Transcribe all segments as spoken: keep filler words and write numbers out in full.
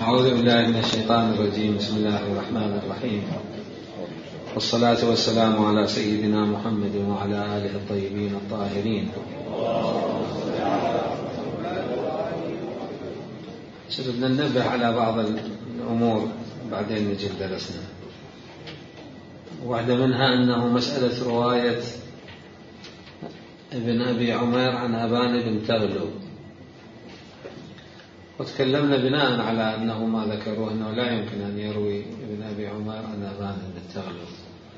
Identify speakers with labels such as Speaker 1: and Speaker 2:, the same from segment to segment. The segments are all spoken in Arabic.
Speaker 1: أعوذ بالله من الشيطان الرجيم. بسم الله الرحمن الرحيم، والصلاة والسلام على سيدنا محمد وعلى آله الطيبين الطاهرين. بدنا ننبه على بعض الأمور بعدين نجي درسنا. واحدة منها أنه مسألة رواية ابن أبي عمير عن أبان بن تغلب، وتكلمنا بناء على أنه ما ذكروه أنه لا يمكن أن يروي ابن أبي عمير عن أبان بن تغلب،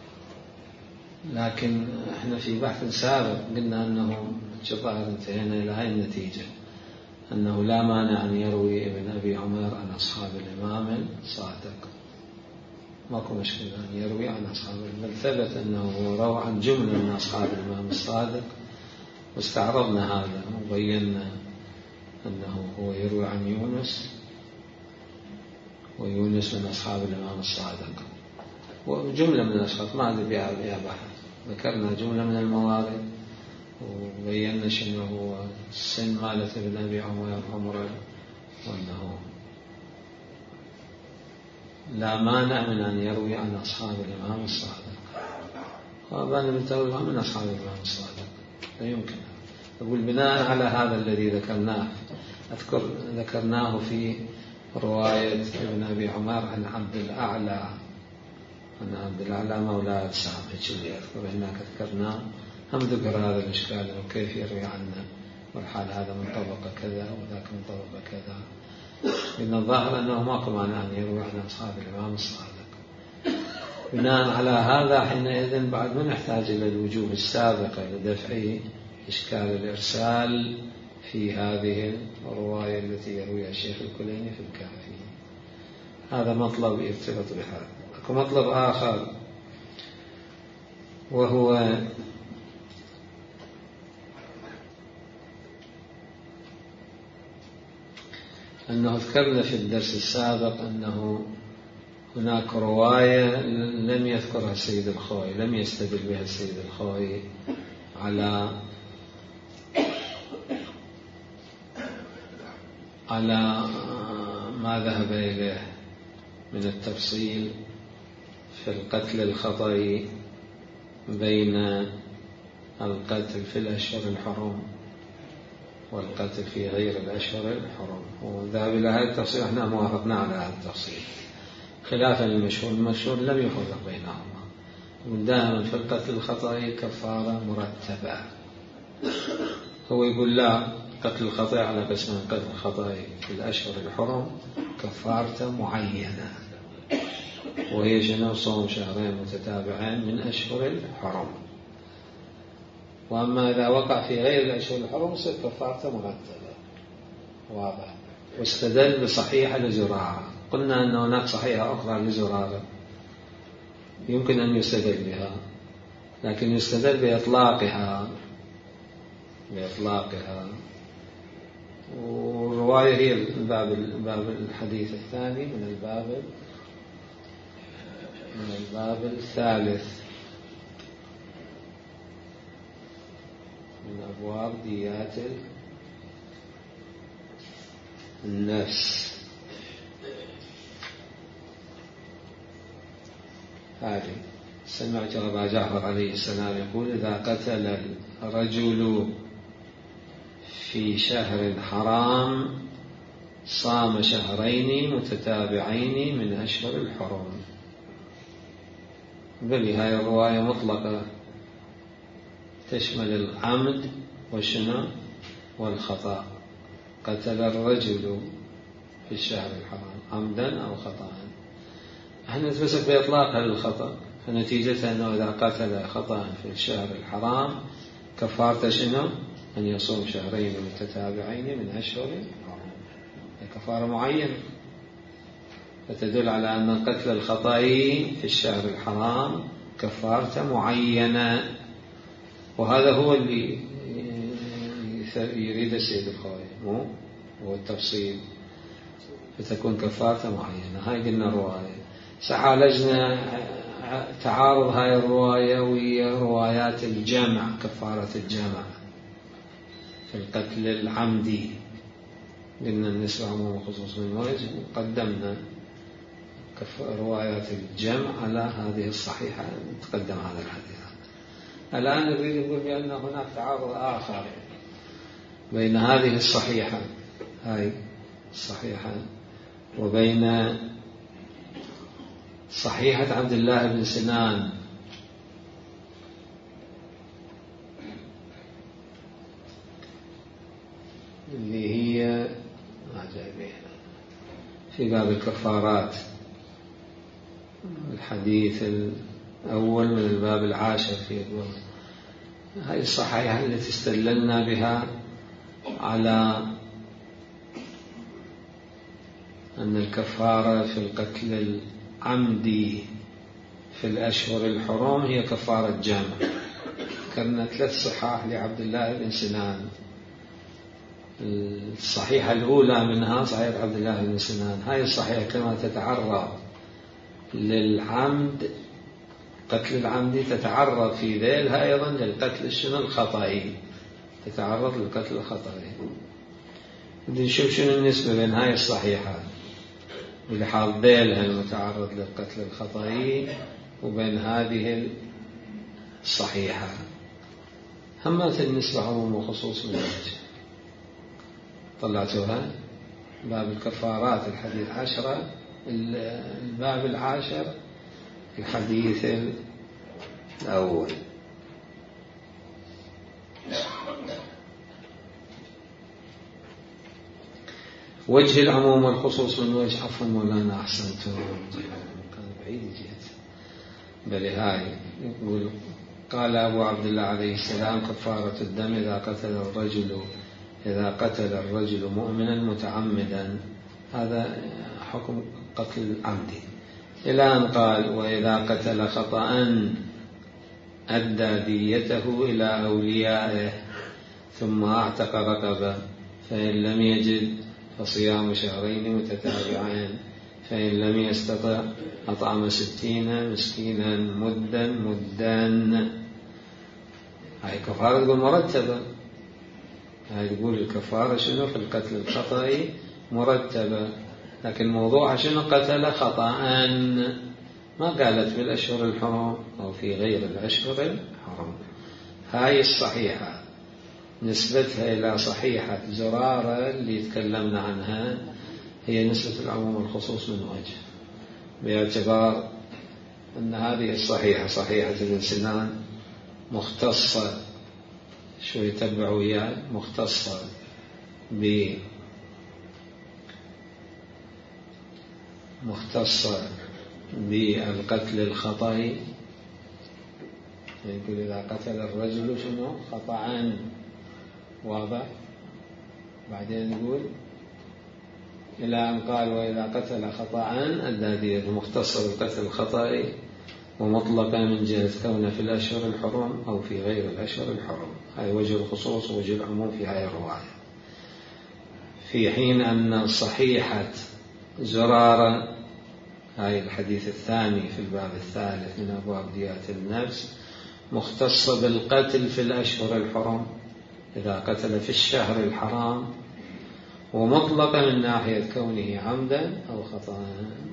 Speaker 1: لكن احنا في بحث سابق قلنا أنه الظاهر انتهينا إلى هذه النتيجة، أنه لا مانع أن يروي ابن أبي عمير عن أصحاب الإمام الصادق، ماكو مشكلة أن يروي عن أصحاب، بل ثبت أنه روى عن جملة من أصحاب الإمام الصادق، واستعرضنا هذا وبينا أنه هو يروي عن يونس، ويونس من أصحاب الإمام الصادق، وجملة من الأشخاص ما عاد بها بحث. ذكرنا جملة من الموارد وبينا شنو هو السن مالت ابن أبي عمير عمره، وأنه لا مانع من أن يروي عن أصحاب الإمام الصادق، وأبان بن تغلب من أصحاب الإمام الصادق، لا يمكن. أقول بناء على هذا الذي ذكرناه، أذكر ذكرناه في رواية ابن أبي عمير عن عبد الأعلى، عن عبد الأعلى مولى سعد اللي أذكر هناك ذكرناه، هم ذكر هذا الإشكال وكيف يروي عنه، والحال هذا من طبقة كذا وذاك من طبقة كذا. إن الظاهر أنه ماكو مانع أن يروي عن أصحاب الإمام الصادق. بناء على هذا حينئذ بعد ما نحتاج إلى الوجوه السابقة لدفع إشكال الإرسال في هذه الرواية التي يرويها الشيخ الكليني في الكافي. هذا مطلب يرتبط بهذا. أكو مطلب آخر، وهو أنه ذكرنا في الدرس السابق أنه هناك رواية لم يذكرها السيد الخوئي، لم يستدل بها السيد الخوئي على على ما ذهب إليه من التفصيل في القتل الخطأ بين القتل في الأشهر الحرم والقتل في غير الأشهر الحرم، وذهب إلى هذا التفصيل. احنا موافقنا على هذا التفصيل خلافا للمشهور. المشهور لم يفرق بينهما، ودائما في القتل الخطأ كفارة مرتبة. هو يقول لا، قتل الخطأ على قسمين: قتل الخطأ في الأشهر الحرم كفارة معينة، وهي شنو؟ صوم شهرين متتابعين من أشهر الحرم. وأما إذا وقع في غير الأشهر الحرم يصير كفارة مرتبة. واضح. واستدل بصحيحة لزرارة. قلنا أن هناك صحيحة أخرى لزرارة يمكن أن يستدل بها، لكن يستدل بإطلاقها بإطلاقها والرواية هي الباب الباب الحديث الثاني من الباب من الباب الثالث من أبواب ديات النفس. هذه سمعت أبا جعفر عليه السلام يقول: إذا قتل الرجل في شهر حرام صام شهرين متتابعين من أشهر الحرم. بل هاي الرواية مطلقة تشمل العمد والشنو والخطأ. قتل الرجل في الشهر الحرام عمدا أو خطأ. احنا نتمسك بإطلاقها للخطأ، فنتيجتها أنه إذا قتل خطأ في الشهر الحرام كفارته شنو؟ أن يصوم شهرين متتابعين من أشهر الحرام. كفارة معينة، فتدل على أن قتل الخطأ في الشهر الحرام كفارة معينة. وهذا هو اللي يريد السيد الخوئي، مو هو التفصيل، فتكون كفارة معينة. هاي قلنا الرواية. سعالجنا تعارض هاي الرواية وهي روايات الجمع، كفارة الجمع في القتل العمدي. قلنا النسبة عموم وخصوص من وجه، قدمنا روايات الجمع على هذه الصحيحة، تقدم هذا الحديث. الآن نريد نقول بأن هناك تعارض آخر بين هذه الصحيحة، هاي الصحيحة، وبين صحيحة عبد الله بن سنان اللي هي ما جايبينها في باب الكفارات، الحديث الأول من الباب العاشر في الباب. هذه الصحيحة التي استدللنا بها على أن الكفارة في القتل العمدي في الأشهر الحرم هي كفارة جامع. ذكرنا ثلاث صحاح لعبد الله بن سنان. الصحيحة الأولى منها صحيحة عبد الله بن سنان، هاي الصحيحة كما تتعرض للعمد قتل العمدي تتعرض في ذيلها أيضا للقتل الشنو الخطئي، تتعرض للقتل الخطئي. بدي نشوف شنو النسبة بين هاي الصحيحة اللي حاط ذيلها المتعرض للقتل الخطئي وبين هذه الصحيحة. همات النسبة عموم وخصوص من وجه. طلعتوها باب الكفارات الحديث عشرة، الباب العاشر الحديث الأول. وجه العموم والخصوص من وجه. عفوا مولانا أحسنتم، كان بعيد جيت بل هاي. يقول قال أبو عبد الله عليه السلام كفارة الدم إذا قتل الرجل إذا قتل الرجل مؤمنا متعمدا، هذا حكم قتل العمد، إلى أن قال وإذا قتل خطأ أدى ديته إلى أوليائه ثم أعتق رقبة، فإن لم يجد فصيام شهرين متتابعين، فإن لم يستطع أطعم ستين مسكينا مدا مدان. هاي كفارة تقول مرتبة، هاي تقول الكفارة شنو في القتل الخطأي مرتبة، لكن موضوعها شنو قتل خطأ، ما قالت في الأشهر الحرم أو في غير الأشهر الحرم. هاي الصحيحة نسبتها إلى صحيحة زرارة اللي تكلمنا عنها هي نسبة العموم والخصوص من وجه، باعتبار أن هذه الصحيحة صحيحة ابن سنان مختصة، شو يتبعوا وياه، مختصة ب مختصة بالقتل الخطأي. يقول إذا قتل الرجل شنو خطأ، واضح. بعدين يقول إلى أن قال وإذا قتل خطأ أدى ديته، مختصة بالقتل الخطأي ومطلقة من جهة كونه في الأشهر الحرم أو في غير الأشهر الحرم. هاي وجه الخصوص ووجه العموم في هاي الرواية. في حين أن صحيحة زرارة هاي الحديث الثاني في الباب الثالث من أبواب ديات النفس مختصة بالقتل في الأشهر الحرم إذا قتل في الشهر الحرام، ومطلقة من ناحية كونه عمدا أو خطأ.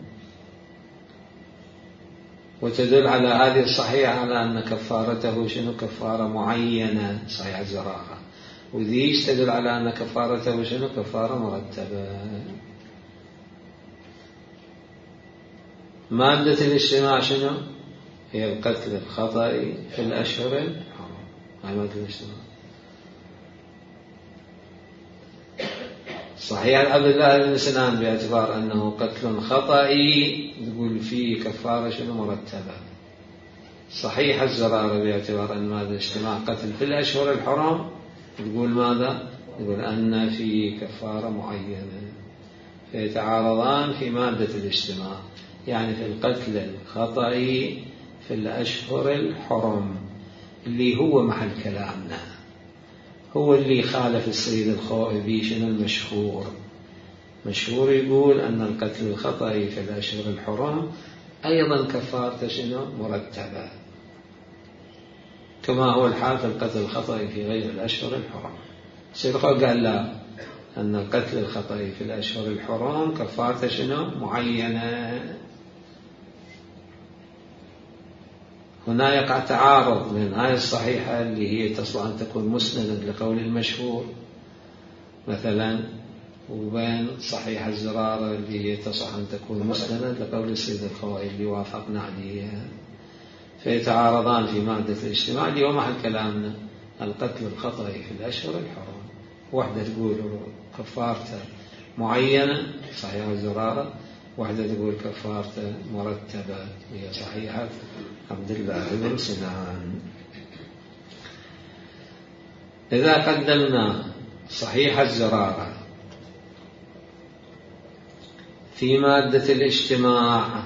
Speaker 1: وتدل على هذه الصحيحة على أن كفارته شنو كفارة معينة صحيح زرارة، وذيش تدل على أن كفارته شنو كفارة مرتبة. مادة الاجتماع شنو هي القتل الخطأ في الأشهر الحرم، هاي مادة الاجتماع. صحيح عبد الله بن سنان باعتبار أنه قتل خطئي تقول فيه كفارة شنو مرتبة. صحيح الزرارة باعتبار أن ماذا اجتماع قتل في الأشهر الحرم تقول ماذا، تقول أن فيه كفارة معينة، فيتعارضان في مادة الاجتماع، يعني في القتل الخطئي في الأشهر الحرم اللي هو محل كلامنا، هو اللي خالف السيد الخوئبي شنو المشهور. مشهور يقول أن القتل الخطأي في الأشهر الحرم أيضا كفارته شنو مرتبة، كما هو الحال في القتل الخطأي في غير الأشهر الحرم. السيد الخوئبي قال لا، أن القتل الخطأ في الأشهر الحرم كفارته شنو؟ معينة. هنا يقع تعارض بين هاي الصحيحة اللي هي تصلح أن تكون مسندا لقول المشهور مثلا، وبين صحيح الزرارة اللي هي تصلح أن تكون مسندا لقول السيد الخوئي اللي وافقنا عليها، فيتعارضان في مادة الاجتماع اللي هو محل كلامنا. القتل الخطأ في الأشهر الحرم، واحدة تقول كفارته معينة صحيح الزرارة، واحدة تقول كفارته مرتبة هي صحيحة عبد الله بن سنان. إذا قدمنا صحيح الزرارة في مادة الاجتماع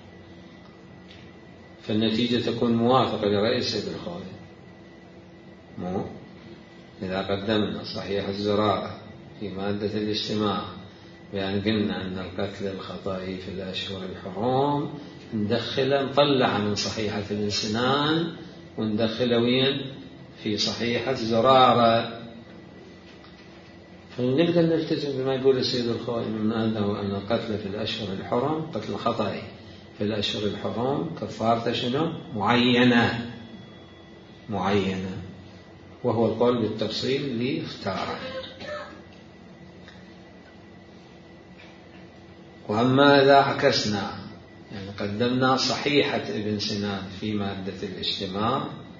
Speaker 1: فالنتيجة تكون موافقة لرأي السيد الخوئي. مو إذا قدمنا صحيح الزرارة في مادة الاجتماع بأن قلنا أن القتل الخطأ في الأشهر الحرم ندخل نطلع من صحيحة ابن سنان وندخل وين؟ في صحيحة زرارة. فنقدر نلتزم بما يقول السيد الخوئي من أنه أن القتل في الأشهر الحرم، قتل الخطأ في الأشهر الحرم كفارته شنو؟ معينة معينة، وهو القول بالتفصيل اللي اختاره. وأما إذا عكسنا يعني قدمنا صحيحة ابن سنان في مادة الاجتماع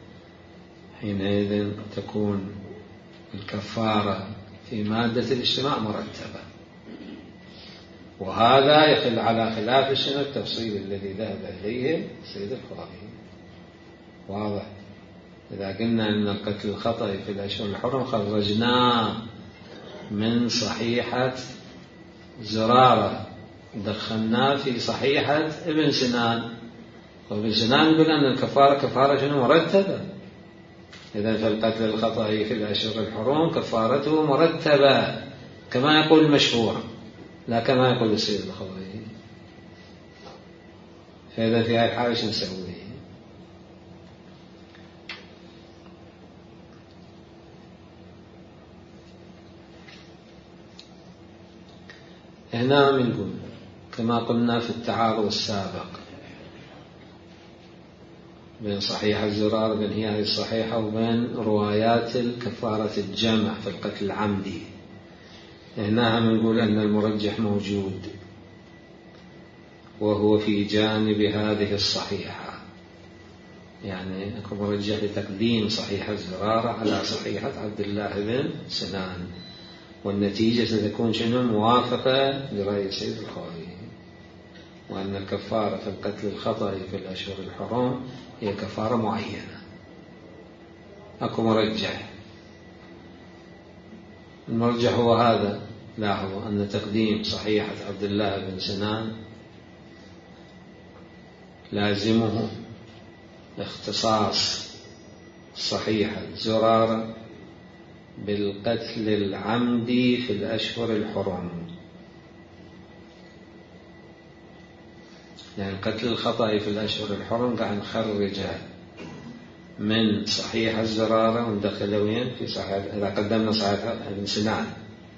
Speaker 1: حينئذ تكون الكفارة في مادة الاجتماع مرتبة، وهذا يخل على خلاف الشنو التفصيل الذي ذهب إليه السيد الخوئي. واضح؟ إذا قلنا أن القتل الخطأ في الأشهر الحرم خرجناه من صحيحة زرارة دخلناه في صحيحة ابن سنان، وابن سنان يقول أن الكفارة كفارة شنو؟ مرتبة. إذا فالقتل الخطأ في الأشهر الحرم كفارته مرتبة كما يقول المشهور لا كما يقول السيد الخوئي. فإذا في هذه الحالة شو نسوي؟ هنا بنقول كما قلنا في التعارض السابق بين صحيح الزرار بين هي الصحيحة وبين روايات الكفارة الجمع في القتل العمدي. هنا بنقول أن المرجح موجود وهو في جانب هذه الصحيحة، يعني أكو مرجح لتقديم صحيح الزرارة على صحيحة عبد الله بن سنان، والنتيجة ستكون شنو؟ موافقة لرأي السيد الخوئي، وأن الكفارة في القتل الخطأ في الأشهر الحرم هي كفارة معينة. أكو مرجح، المرجح هو هذا. لاحظوا أن تقديم صحيحة عبد الله بن سنان لازمه اختصاص صحيحة زرارة بالقتل العمدي في الأشهر الحرم، يعني القتل الخطأ في الأشهر الحرم قاعد نخرجها من صحيح الزرارة وندخله وين؟ في صحيح. إذا قدمنا صحيح ابن سنان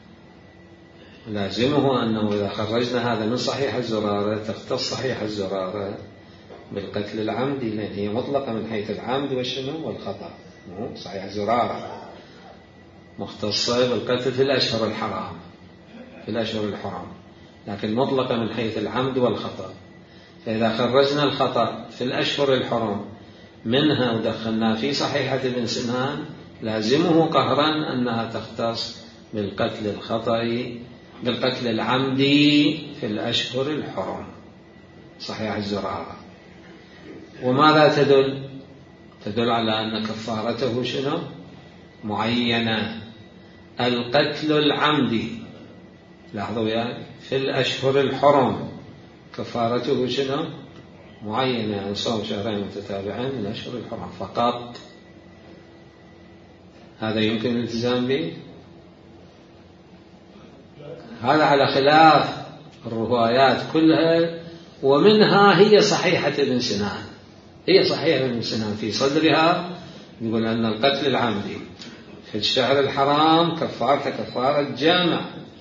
Speaker 1: لازمه أنه إذا خرجنا هذا من صحيح الزرارة تختص صحيح الزرارة بالقتل العمدي، لأن هي مطلقة من حيث العمد والشنو والخطأ. صحيح الزرارة مختصة بالقتل في الأشهر الحرام في الأشهر الحرام لكن مطلقة من حيث العمد والخطأ. فإذا خرجنا الخطأ في الأشهر الحرم منها ودخلنا في صحيحة ابن سنان لازمه قهرا أنها تختص بالقتل الخطأ بالقتل العمدي في الأشهر الحرم صحيح الزرارة. وماذا تدل؟ تدل على أن كفارته شنو؟ معينة. القتل العمدي لاحظوا يعني في الأشهر الحرم كفارته شنو؟ معينة، يعني صوم شهرين متتابعين من الأشهر الحرم فقط. هذا يمكن الالتزام به؟ هذا على خلاف الروايات كلها، ومنها هي صحيحة ابن سنان. هي صحيحة ابن سنان في صدرها يقول أن القتل العمدي في الشهر الحرام كفارة كفارة جامع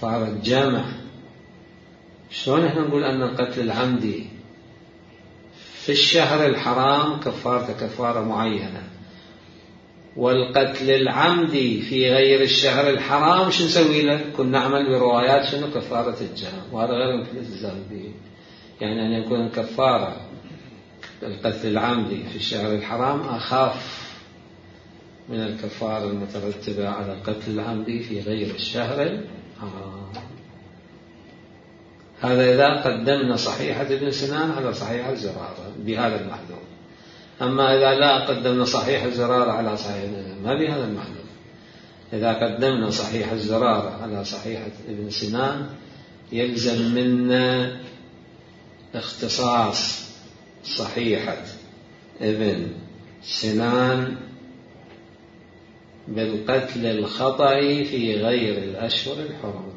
Speaker 1: كفارة جمع. شلون احنا نقول أن القتل العمدي في الشهر الحرام كفارة كفارة معينة، والقتل العمدي في غير الشهر الحرام شو نسوي له؟ كنا نعمل بروايات شنو؟ كفارة الجمع، وهذا غير ممكن الالتزام به. يعني أن يكون الكفارة القتل العمدي في الشهر الحرام أخاف من الكفارة المترتبة على القتل العمدي في غير الشهر الحرام. هذا إذا قدمنا صحيحة ابن سنان على صحيح الزرارة بهذا المحذور. أما إذا لا قدمنا صحيح الزرارة على صحيح ما بهذا المحذور. إذا قدمنا صحيح الزرارة على صحيحة ابن سنان يلزم منا اختصاص صحيحة ابن سنان بالقتل الخطأ في غير الأشهر الحرم.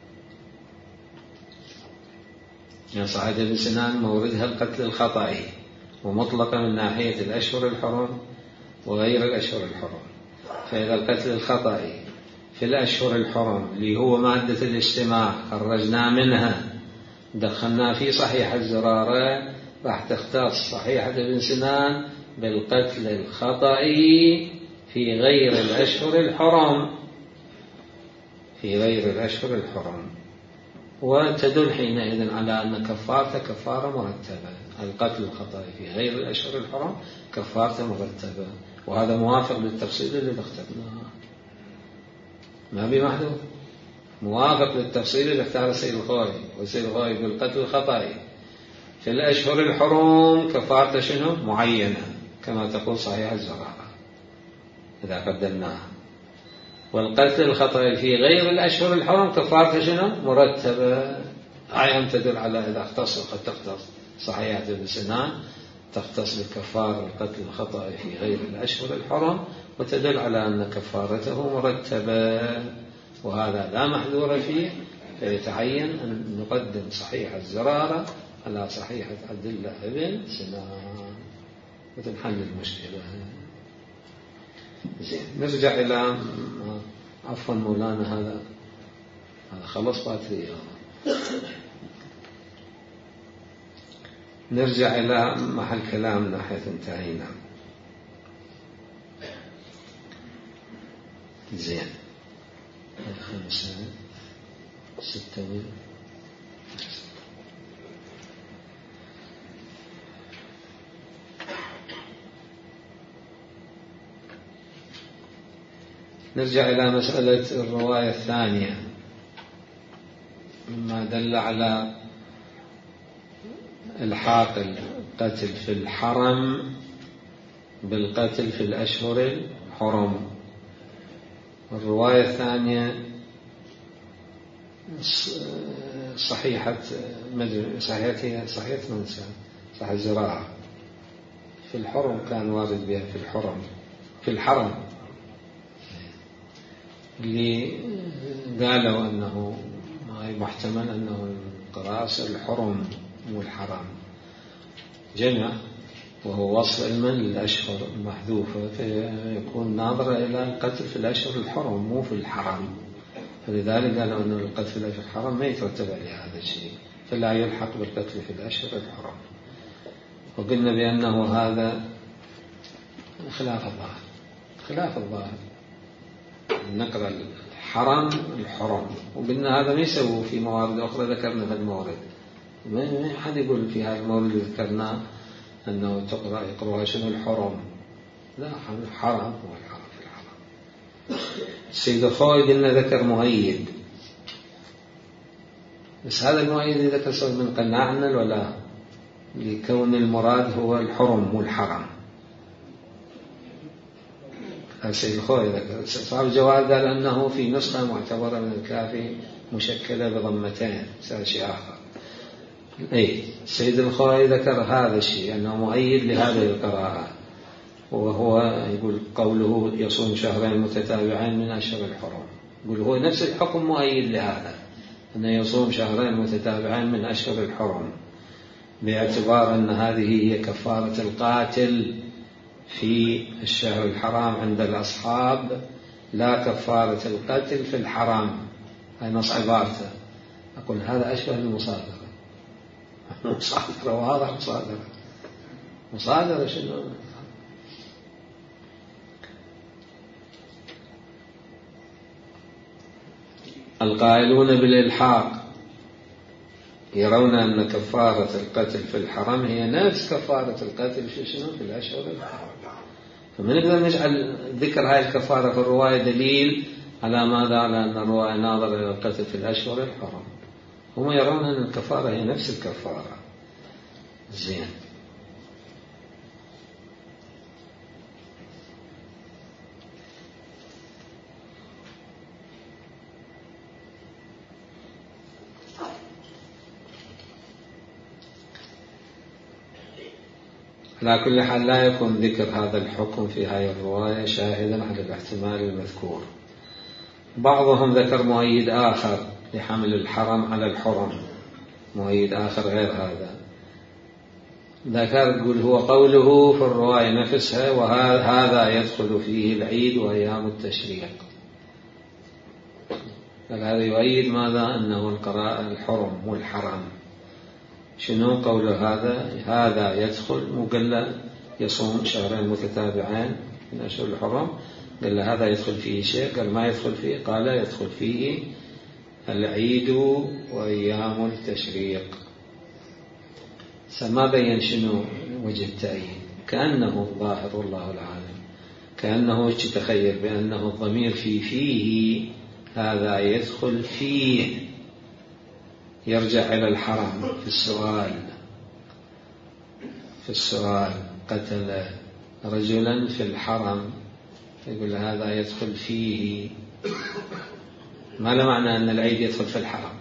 Speaker 1: يعني صحيحة ابن سنان موردها القتل الخطأ ومطلقة من ناحية الأشهر الحرم وغير الأشهر الحرم. فإذا القتل الخطأ في الأشهر الحرم اللي هو مادة الاجتماع خرجنا منها دخلنا في صحيح الزرارة، راح تختص صحيحة ابن سنان بالقتل الخطأ في غير الأشهر الحرم في غير الأشهر الحرم وتدل حينئذ على أن كفارة كفارة مرتبة. القتل الخطأ في غير الأشهر الحرم كفارة مرتبة، وهذا موافق للتفصيل اللي اخترناه، ما بمحذور، موافق للتفصيل اللي اختار السيد الخوي. والسيد الخوي بالقتل الخطأ في الأشهر الحرم كفارة شنو؟ معينة كما تقول صحيح الزرارة إذا قدمناها. والقتل الخطأ في غير الأشهر الحرم كفارة شنو؟ مرتبة. أيضا تدل على إذا اختص قد تختص صحيحة ابن سنان تختص بكفارة القتل الخطأ في غير الأشهر الحرم، وتدل على أن كفارته مرتبة، وهذا لا محذور فيه. فيتعين أن نقدم صحيح الزرارة على صحيحة عبد الله بن سنان وتنحل المشكلة. زين، نرجع إلى عفوا مولانا هذا هذا خلص باتري. نرجع إلى محل كلامنا حيث انتهينا. زين، خمسة ستة نرجع إلى مسألة الرواية الثانية مما دل على الحاق القتل في الحرم بالقتل في الأشهر الحرم. الرواية الثانية صحيحة صحيحة صحيحة منسى صح الزراعة في الحرم كان وارد بها في الحرم في الحرم اللي قالوا أنه محتمل أنه القراص الحرم والحرام جمع، وهو وصف علما للأشهر المحذوفة، فيكون ناظرة إلى القتل في الأشهر الحرم مو في الحرام. فلذلك قالوا أن القتل في الأشهر الحرام ما يترتب عليه هذا الشيء، فلا يلحق بالقتل في الأشهر الحرام. وقلنا بأنه هذا خلاف الظاهر خلاف الظاهر نقرأ الحرام الحرم، وقلنا هذا ما يسوي في موارد أخرى ذكرنا في المورد. ما حد يقول في هذا المورد اللي ذكرناه أنه تقرأ يقرأها شنو الحرم، لا الحرام هو الحرام في الحرام. السيد الخوي قلنا ذكر مؤيد، بس هذا المؤيد اللي ذكر سوى من قناعنا ولا لكون المراد هو الحرم والحرام. السيد الخوي ذكر صاحب الجواد قال أنه في نسخة معتبرة من الكافي مشكلة بضمتين صار شيء آخر. أي السيد الخوي ذكر هذا الشيء أنه مؤيد لهذه القراءة، وهو يقول قوله يصوم شهرين متتابعين من أشهر الحرم، يقول هو نفس الحكم مؤيد لهذا أنه يصوم شهرين متتابعين من أشهر الحرم، باعتبار أن هذه هي كفارة القاتل في الشهر الحرام عند الأصحاب، لا كفارة القتل في الحرام هاي نص عبارته، أقول هذا أشبه بالمصادرة. مصادرة واضح، مصادرة مصادرة شنو؟ القائلون بالإلحاق يرون أن كفارة القتل في الحرم هي نفس كفارة القتل في شنو؟ في الأشهر الحرم. فما نقدر نجعل ذكر هاي الكفارة في الرواية دليل على ماذا؟ على أن الرواية ناظرة إلى القتل في الأشهر الحرم. هم يرون أن الكفارة هي نفس الكفارة. زين. على كل حال لا يكون ذكر هذا الحكم في هذه الرواية شاهدا على الاحتمال المذكور. بعضهم ذكر مؤيد آخر لحمل الحرم على الحرم، مؤيد آخر غير هذا، ذكر يقول هو قوله في الرواية نفسها وهذا يدخل فيه العيد وأيام التشريق. هذا يؤيد ماذا؟ أنه القراءة الحرم والحرم. شنو قوله هذا؟ هذا يدخل، مو قال له يصوم شهرين متتابعين من أشهر الحرم، قال له هذا يدخل فيه شيء، قال ما يدخل فيه، قال يدخل فيه العيد وأيام التشريق. سما بين شنو وجه التأييد، كأنه ظاهر والله العالم، كأنه تخيل بأنه الضمير في فيه هذا يدخل فيه يرجع إلى الحرم. في السؤال في السؤال قتل رجلا في الحرم، يقول هذا يدخل فيه، ما له معنى أن العيد يدخل في الحرم،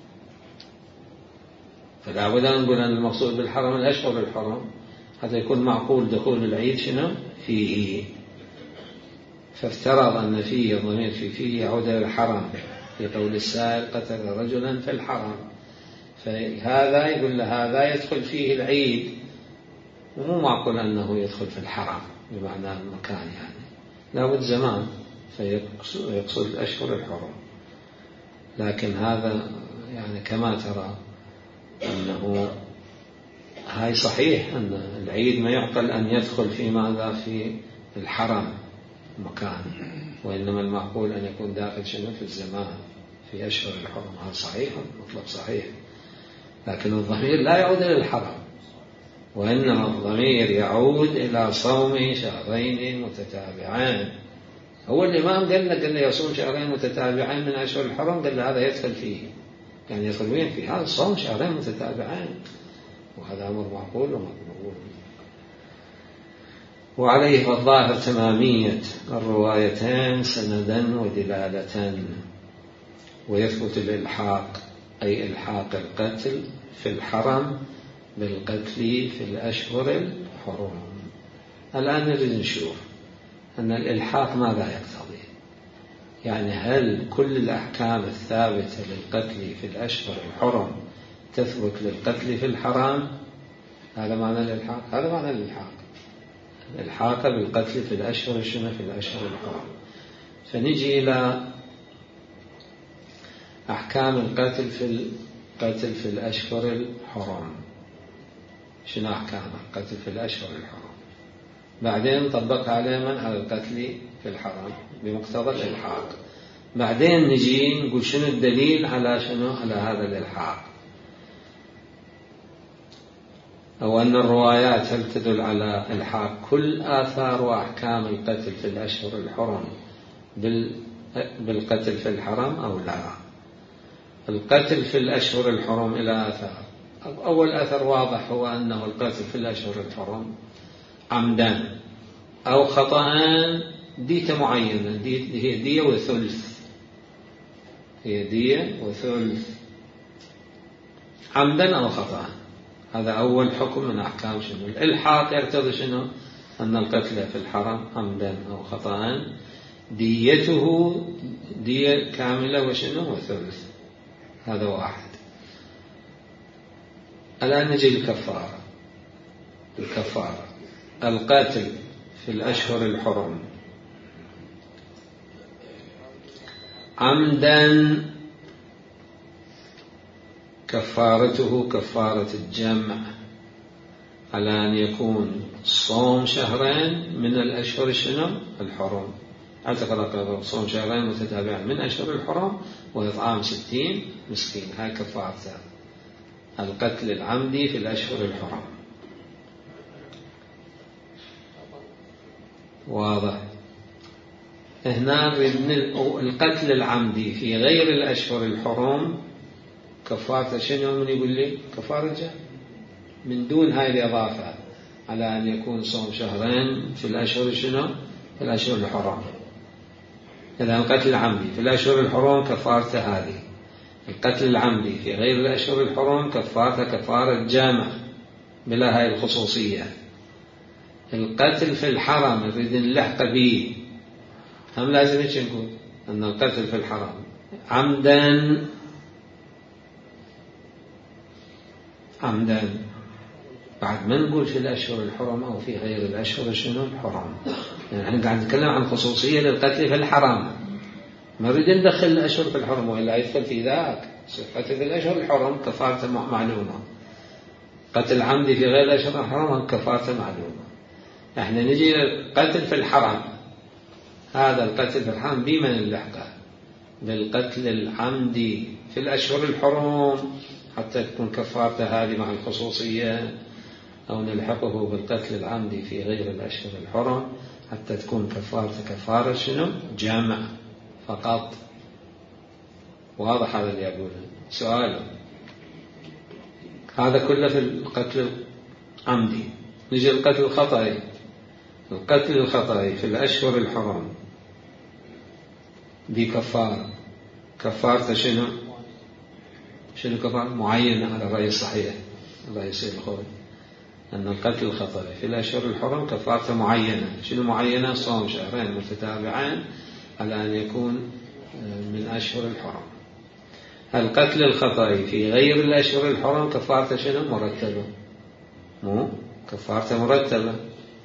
Speaker 1: فلا بد أن نقول أن المقصود بالحرم الأشهر الحرم حتى يكون معقول دخول العيد شنو فيه. فافترض أن فيه الضمير في فيه يعود إلى الحرم في قول السائل قتل رجلا في الحرم، فهذا يقول له هذا يدخل فيه العيد، ومو معقول أنه يدخل في الحرم بمعنى المكان، يعني لابد زمان فيقصد الأشهر الحرم. لكن هذا يعني كما ترى أنه هاي صحيح أن العيد ما يعقل أن يدخل في ماذا؟ في الحرم مكان، وإنما المعقول أن يكون داخل شنو؟ في الزمان في أشهر الحرم. هذا صحيح، مطلق صحيح، لكن الضمير لا يعود إلى الحرم، وإنما الضمير يعود إلى صوم شهرين متتابعين. هو الإمام قال له قال له يصوم شهرين متتابعين من أشهر الحرم، قال له هذا يدخل فيه، يعني يدخل وين في هذا الصوم شهرين متتابعين، وهذا أمر معقول ومقبول. وعليه فالظاهر تمامية الروايتين سندا ودلالة، ويثبت الإلحاق أي إلحاق القتل في الحرم بالقتل في الأشهر الحرم. الآن نريد نشوف أن الإلحاق ماذا يقتضي، يعني هل كل الأحكام الثابتة للقتل في الأشهر الحرم تثبت للقتل في الحرام؟ هذا معنى الإلحاق، هذا معنى الإلحاق، الإلحاق بالقتل في الأشهر شنو؟ في الأشهر الحرم. فنجي إلى أحكام القتل في القتل في الأشهر الحرم. شنو أحكام القتل في الأشهر الحرم؟ بعدين طبق عليه من على القتل في الحرم بمقتضى الإلحاق. بعدين نجي نقول شنو الدليل على شنو؟ على هذا الإلحاق، أو أن الروايات هل تدل على إلحاق كل آثار وأحكام القتل في الأشهر الحرم بالقتل في الحرم أو لا. القتل في الأشهر الحرم إلى آثار. أول أثر واضح هو أنه القتل في الأشهر الحرم عمدا أو خطأ دية معينة، دي هي دية وثلث، هي دية وثلث عمدا أو خطأ. هذا أول حكم من أحكام شنو الإلحاق، يقتضي شنو؟ أن القتل في الحرم عمدا أو خطأ ديته دية كاملة وشنو؟ وثلث. هذا واحد. الآن نجي الكفارة. الكفارة القاتل في الأشهر الحرم عمدا كفارته كفارة الجمع على أن يكون صوم شهرين من الأشهر شنو الحرم، اعتق رقبة، صوم شهرين متتابعين من أشهر الحرم، وإطعام ستين مسكين. هاي كفارته القتل العمدي في الأشهر الحرم. واضح؟ هنا القتل العمدي في غير الأشهر الحرم كفارته شنو؟ من يقول لي كفارة جمع من دون هاي الإضافة على أن يكون صوم شهرين في الأشهر شنو؟ في الأشهر الحرم. إذا القتل العمدي في الأشهر الحرم كفارته هذه، القتل العمدي في غير الأشهر الحرم كفارته كفارة جامع بلا هاي الخصوصية. القتل في الحرم نريد نلحق به، هم لازم ايش نقول؟ أن القتل في الحرم عمدا عمدا بعد ما نقول في الأشهر الحرم أو في غير الأشهر شنو الحرم، يعني احنا قاعد نتكلم عن خصوصية للقتل في الحرم، ما نريد ندخل الأشهر في الحرم وإلا يدخل في ذاك. قتل في الأشهر الحرم كفارته معلومة، قتل عمدي في غير الأشهر الحرم كفارته معلومة. احنا نجي قتل في الحرم، هذا القتل في الحرم بمن نلحقه؟ بالقتل العمدي في الأشهر الحرم حتى تكون كفارته هذه مع الخصوصية، أو نلحقه بالقتل العمدي في غير الأشهر الحرم حتى تكون كفارته كفارة شنو؟ جامع فقط. واضح هذا اللي أقوله؟ سؤال هذا كله في القتل العمدي. نجي القتل الخطأي. القتل الخطأي في الأشهر الحرم بكفارة، كفارته شنو؟ شنو كفارة؟ معينة على الرأي الصحيح، الرأي الصحيح الخوي أن القتل الخطأي في الأشهر الحرم كفارته معينة. شنو معينة؟ صوم شهرين متتابعين على أن يكون من أشهر الحرم. القتل الخطأي في غير الأشهر الحرم كفارته شنو؟ مرتبة، مو كفارته مرتبة.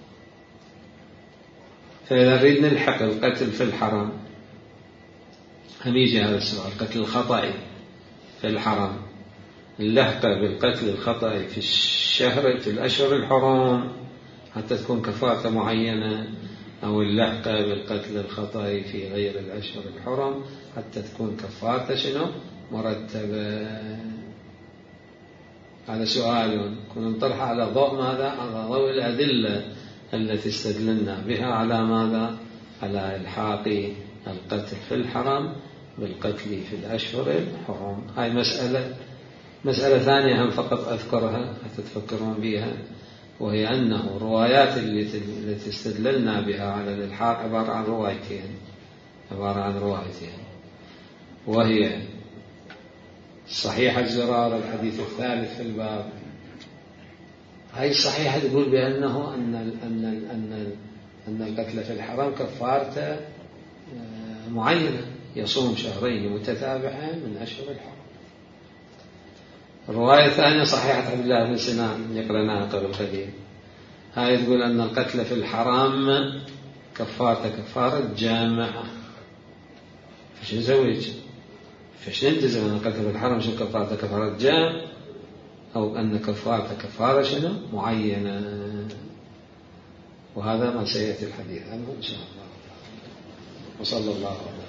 Speaker 1: فإذا نريد نلحق القتل في الحرم هم يجي هذا السؤال، القتل الخطأي في الحرم اللحقة بالقتل الخطأي في الشهر في الأشهر الحرم حتى تكون كفارة معينة، أو اللحقة بالقتل الخطأي في غير الأشهر الحرم حتى تكون كفارة شنو؟ مرتبة. هذا سؤال كنا نطرح على ضوء ماذا؟ على ضوء الأدلة التي استدللنا بها على ماذا؟ على إلحاق القتل في الحرم بالقتل في الأشهر الحرم. هاي مسألة مسألة ثانية هم فقط أذكرها حتى تفكرون بها، وهي أنه روايات التي استدللنا بها على الإلحاق عبارة عن روايتين عبارة عن روايتين وهي صحيح الزرار الحديث الثالث في الباب. هاي الصحيحة تقول بأنه أن أن أن أن القتل في الحرم كفارته معينة، يصوم شهرين متتابعين من أشهر الحرم. الرواية الثانية صحيحة عبد الله بن سنان يقرأناها قبل قليل، هاي تقول أن القتل في الحرام كفارته كفارة جامعة. فش نسوي؟ فش نلتزم أن القتل في الحرم شو كفارته كفارة جامع، أو أن كفارته كفارة شنو معينة؟ وهذا ما سيأتي الحديث عنه إن شاء الله. وصلى الله عليه وسلم.